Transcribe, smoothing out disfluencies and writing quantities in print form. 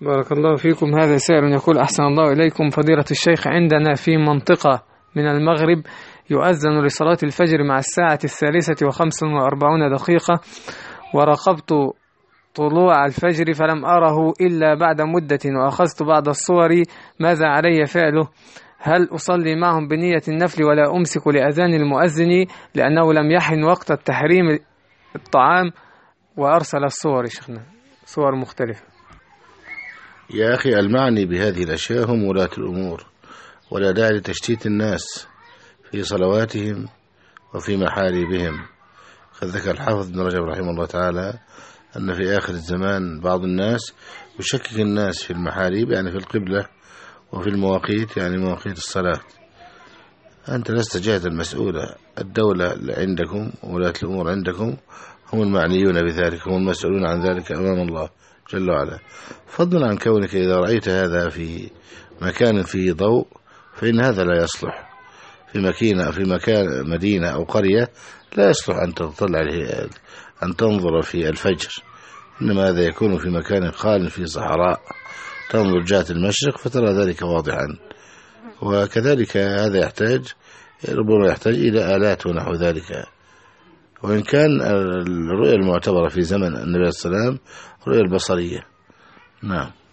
بارك الله فيكم. هذا سائل يقول: أحسن الله إليكم فضيلة الشيخ، عندنا في منطقة من المغرب يؤذن لصلاة الفجر مع الساعة 3:45 ورقبت طلوع الفجر فلم أره إلا بعد مدة وأخذت بعض الصور، ماذا علي فعله؟ هل أصلي معهم بنية النفل ولا أمسك لأذان المؤذن لأنه لم يحن وقت التحريم الطعام؟ وأرسل الصور شيخنا، صور مختلفة. يا أخي، المعني بهذه الأشياء هم ولاة الأمور، ولا داعي لتشتيت الناس في صلواتهم وفي محاريبهم. قد ذكر الحافظ ابن رجب رحمه الله تعالى أن في آخر الزمان بعض الناس يشكك الناس في المحاريب، يعني في القبلة، وفي المواقيت، يعني مواقيت الصلاة. أنت لست جهة المسؤولة، الدولة عندكم وولاة الأمور عندكم هم المعنيون بذلك، هم المسؤولون عن ذلك أمام الله جل وعلا، فضلا عن كونك إذا رأيت هذا في مكان فيه ضوء فإن هذا لا يصلح. في مكان مدينة أو قرية لا يصلح أن تطلع أن تنظر في الفجر، إنما هذا يكون في مكان خال في صحراء تنظر جهة المشرق فترى ذلك واضحا. وكذلك هذا ربما يحتاج إلى آلات ونحو ذلك. وإن كان الرؤية المعتبرة في زمن النبي صلى الله عليه وسلم رؤية البصرية. نعم.